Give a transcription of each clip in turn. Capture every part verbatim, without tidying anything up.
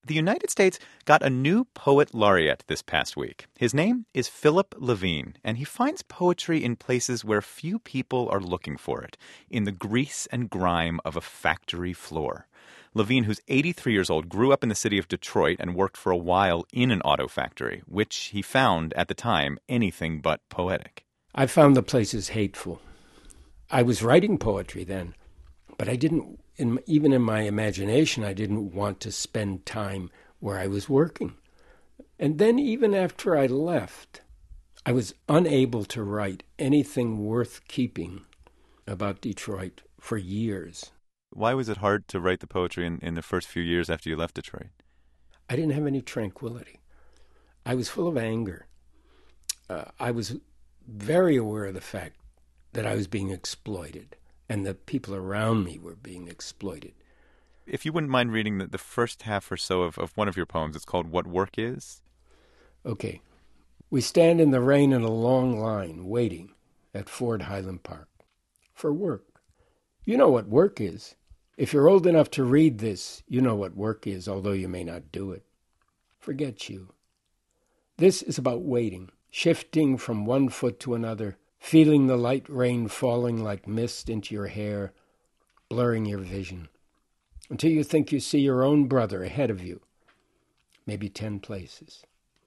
The United States got a new poet laureate this past week. His name is Philip Levine, and he finds poetry in places where few people are looking for it, in the grease and grime of a factory floor. Levine, who's eighty-three years old, grew up in the city of Detroit and worked for a while in an auto factory, which he found, at the time, anything but poetic. I found the places hateful. I was writing poetry then, but I didn't, in, even in my imagination, I didn't want to spend time where I was working. And then even after I left, I was unable to write anything worth keeping about Detroit for years. Why was it hard to write the poetry in, in the first few years after you left Detroit? I didn't have any tranquility. I was full of anger. Uh, I was very aware of the fact that I was being exploited and the people around me were being exploited. If you wouldn't mind reading the, the first half or so of, of one of your poems, it's called What Work Is. Okay. We stand in the rain in a long line, waiting at Ford Highland Park for work. You know what work is. If you're old enough to read this, you know what work is, although you may not do it. Forget you. This is about waiting, shifting from one foot to another, feeling the light rain falling like mist into your hair, blurring your vision, until you think you see your own brother ahead of you, maybe ten places.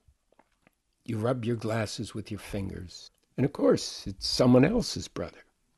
You rub your glasses with your fingers, and of course, it's someone else's brother,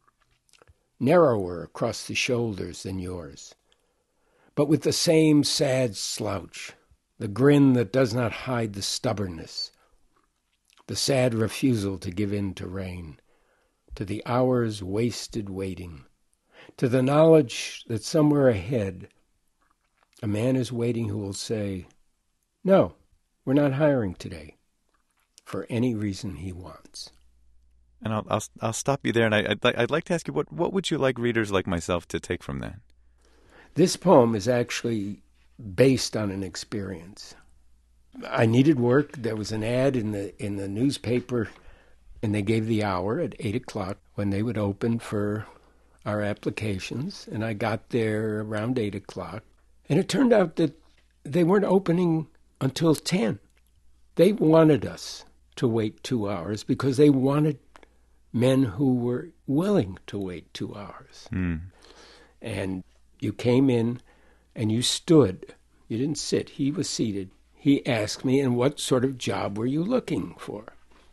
narrower across the shoulders than yours, but with the same sad slouch, the grin that does not hide the stubbornness, the sad refusal to give in to rain, to the hours wasted waiting, to the knowledge that somewhere ahead a man is waiting who will say, "No, we're not hiring today," for any reason he wants. And I'll I'll, I'll stop you there, and I, I'd, I'd like to ask you, what, what would you like readers like myself to take from that? This poem is actually based on an experience. I needed work. There was an ad in the in the newspaper, and they gave the hour at eight o'clock when they would open for our applications. And I got there around eight o'clock. And it turned out that they weren't opening until ten. They wanted us to wait two hours because they wanted men who were willing to wait two hours. Mm. And you came in and you stood. You didn't sit. He was seated. He asked me, "And what sort of job were you looking for?"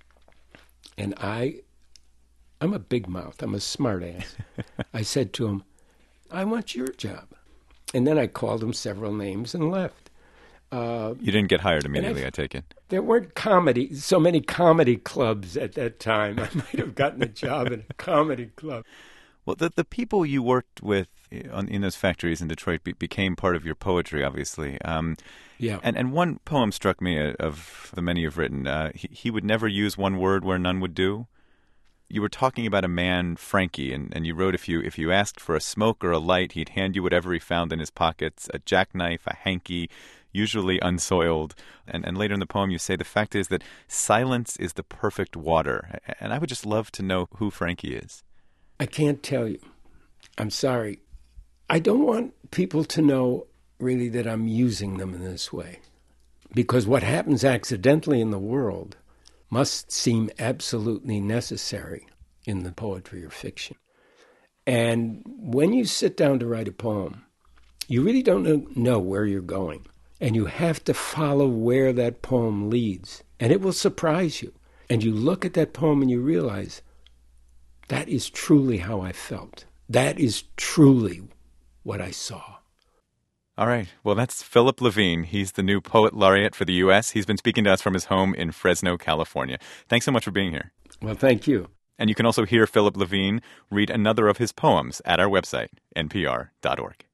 And I, I'm a big mouth. I'm a smart ass. I said to him, "I want your job." And then I called him several names and left. Uh, you didn't get hired immediately, I, I take it. There weren't comedy, so many comedy clubs at that time. I might have gotten a job in a comedy club. Well, the the people you worked with on, in those factories in Detroit be, became part of your poetry, obviously. Um, yeah. And, and one poem struck me uh, of the many you've written. Uh, he, he would never use one word where none would do. You were talking about a man, Frankie, and, and you wrote if you if you asked for a smoke or a light, he'd hand you whatever he found in his pockets, a jackknife, a hanky, usually unsoiled. And, and later in the poem you say the fact is that silence is the perfect water. And I would just love to know who Frankie is. I can't tell you. I'm sorry. I don't want people to know really that I'm using them in this way. Because what happens accidentally in the world must seem absolutely necessary in the poetry or fiction. And when you sit down to write a poem, you really don't know where you're going. And you have to follow where that poem leads. And it will surprise you. And you look at that poem and you realize, that is truly how I felt. That is truly what I saw. All right. Well, that's Philip Levine. He's the new Poet Laureate for the U S He's been speaking to us from his home in Fresno, California. Thanks so much for being here. Well, thank you. And you can also hear Philip Levine read another of his poems at our website, N P R dot org.